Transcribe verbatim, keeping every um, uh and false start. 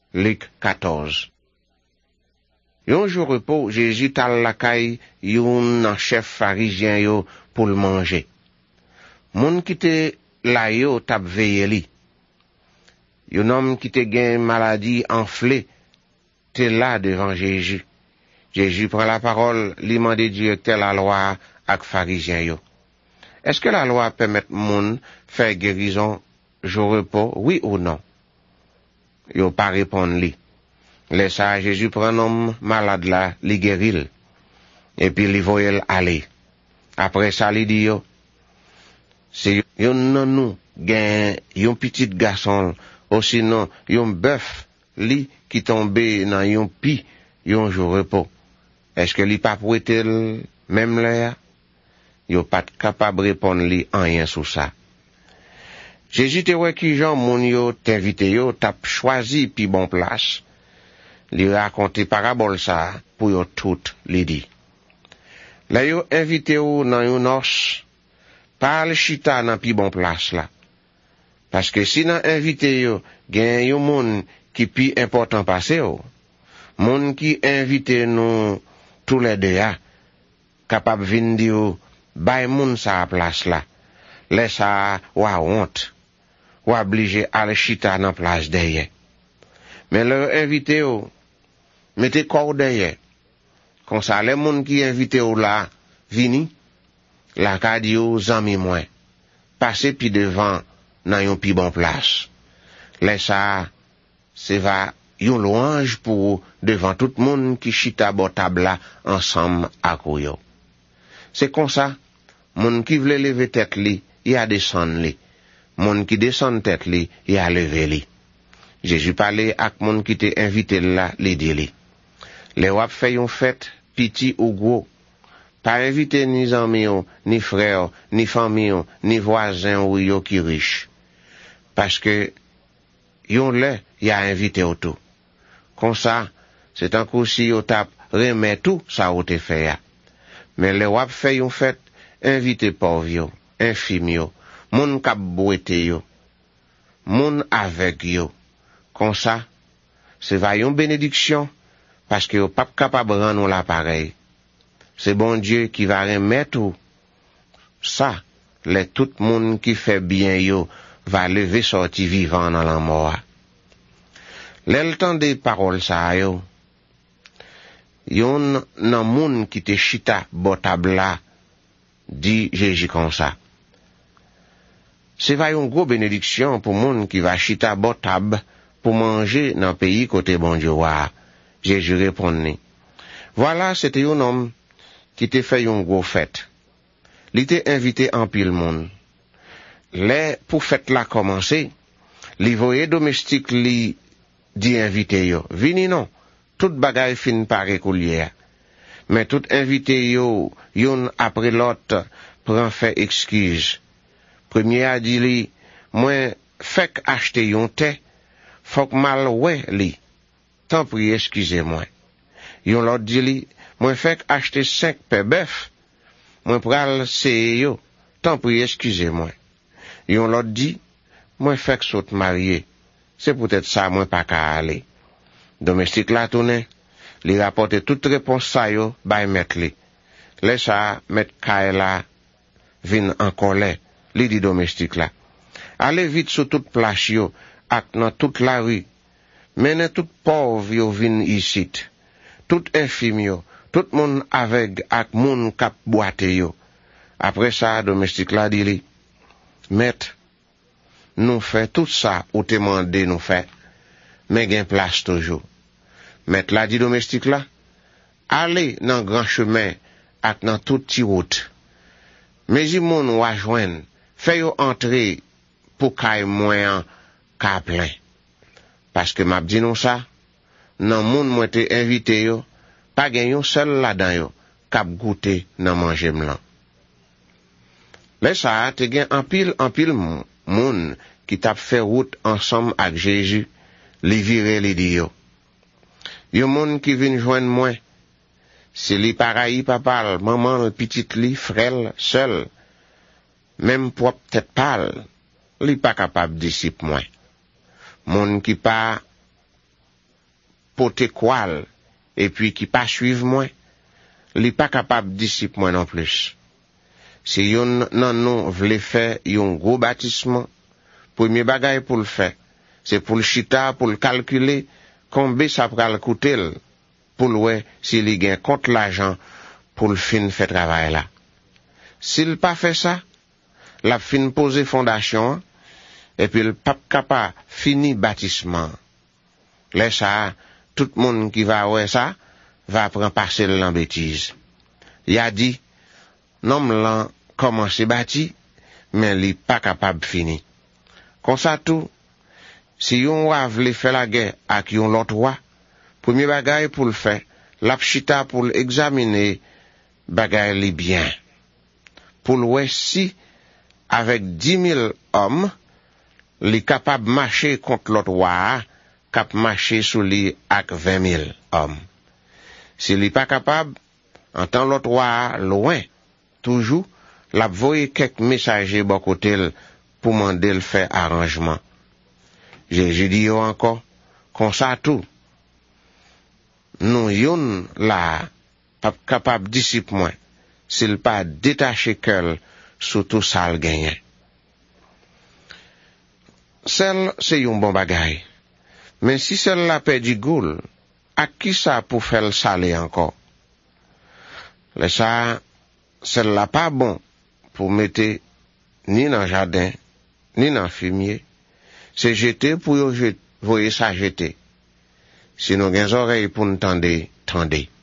Luc quatorze. Yon jour repos, Jésus tal la kay yon chef pharisien yo pour le manger. Moun qui te la yo tap veye li. Yon homme qui te gen maladie enflée, te là devant Jésus. Jésus prend la parole, li mande directeur la loi ak pharisien yo. Est-ce que la loi permet moun faire guérison jour repos, oui ou non? Yo pas répondre li. Laisse ça, Jésus prend un homme malade là, li guéril. Et puis li voyel aller. Après ça, li dit yo, c'est yon nan nou gen yon petit garçon, ou sinon yon bœuf li qui tombe dans yon pi yon jour repos. Est-ce que li pas prêtel même là? Yo pas capable répondre li rien sur ça. Jésus te wè ki jan moun yo t'invite yo tap choisi pi bon place. Li raconte parabole ça pour yo tout li di. La yo invite yo nan yon nos, pas le chita nan pi bon place là. Parce que si nan invite yo gen yon moun qui pi important passe yo, moun qui invite nous tous les deux ya, capable vin di yo bay moun sa place là. Laisse ça wa honte. Ou obligé à le chita dans place derrière. Mais leur invité ou, mettez corps derrière. Comme ça, les gens qui invité ou là, vini, la ka di ou zami moins. Passez pi devant, dans yon pi bon place. Laisse ça, c'est va, yon louange pour devant tout le monde qui chita bon table là, ensemble à yo. C'est comme ça, moun qui vle lever tête li, y a descendre li. Moun qui descend tête li, y a levé li. Jésus parlait ak moun qui te invité là, li di li. Le wap fè yon fête, petit ou gros. Pas invité ni zami yo, ni frère, ni famille, ni voisin ou yo qui riche. Parce que, yon le, y a invité ou tout. Comme ça, c'est un coup si yo tap remet tout ça ou te fait ya. Mais le wap fè yon fête, invité pauvre yo, infime yo, moun kap bouete yo, moun avec yo. Comme ça, c'est va yon bénédiction, parce que yo pas capable rendre la pareil. C'est bon Dieu qui va remettre tout. Ça, les tout moun qui fait bien yo, va lever sorti vivant dans la mort. L'el temps des paroles ça yo, yon nan moun qui te chita botabla, dit Jésus comme ça. C'est va une grosse bénédiction pour moun qui va chita botab pour manger dans le pays côté bon Dieu. Jésus répondit. Voilà, c'était un homme qui te fait une grosse fête. Il était invité en pile monde. Les pour fête la commencer, les voyés domestiques li dit invité yo. Vini non, tout bagay fin pare coulière. Mais tout invité yo, yon après l'autre, prend fait excuse. Premier a dit li, moi, fek acheter yon thé, fok mal ouais li. Tant pis, excusez-moi. Yon l'autre dit li, moi fek acheter cinq pe bœuf, moi pral se yo. Tant pis, excusez-moi. Yon l'autre dit, moi fek saute marié. C'est peut-être ça, moi pas qu'à aller. Domestique la tourne, li rapporte toute réponse sa yo, bay met li. Laisse ça, met kaela, vin en colère. Li di domestique là. Allez vite sur toute place yo, ak dans toute la rue. Mene tout pauvre yo vin ici. Tout infime yo, tout moun aveugle ak moun kap boite yo. Après ça, domestique là dit li, Maître, nous fait tout ça ou te mandé nous fait, mais gen place toujours. Maître là dit domestique là, allez dans grand chemin ak dans toute ti route. Mais y moun wa joine, fait yo entrer pour kay moins ka plein. Parce que m'a dit non ça, nan moun moi te invité yo, pas gen yon seul là-dedans yo, kap goûter nan manger blanc. Laisse ça te gen en pile en pile moun qui t'a fait route ensemble avec Jésus, li vire li di yo. Yon moun qui vin joindre moi, c'est li pareil papa, maman, le petit li, frère, seul. Même propre tête pâle, li pas capable disciple moi. Moun qui pas pote kwal, et puis qui pas suivre moi, li pas capable disciple moi non plus. Si yon nan nou vle faire yon gros bâtiment, premier bagay pour le faire, c'est pour le chita, pour le calculer, combien ça pral coûter, pour le ouais, s'il y gain compte l'argent, pour le fin fait travail là. S'il pas fait ça, la fin poser fondation, et puis le pape capable fini bâtiment. Là ça, tout le monde qui va ouais ça, va prendre passer l'en bêtise. Il a dit, non l'an commencé bâti, mais il pas capable fini. Comme ça tout, si yon roi vle faire la guerre avec yon l'autre roi, premier bagay pour le faire, l'apchita pour l'examiner, bagay li bien. Pour le si, avec dix mille hommes, li capable marcher contre l'autre roi, cap marcher sous li avec vingt mille hommes. Si li pas capable, en tant l'autre roi loin, toujours, l'a voye quelques messagers bon côté pour demander le faire arrangement. J'ai dit yo encore, comme ça tout, nous yon là, pas capable disciple moins, s'il pas détaché cœur, surtout ça le gagne. Celle, c'est yon bon bagay. Mais si celle la perdu goul, à qui ça pour faire le salé encore? Le ça, celle-là pas bon pour mettre ni dans le jardin, ni dans le fumier. C'est jeter pour vous voyez ça jeter. Sinon, gen oreilles pour nous tendre, tendez.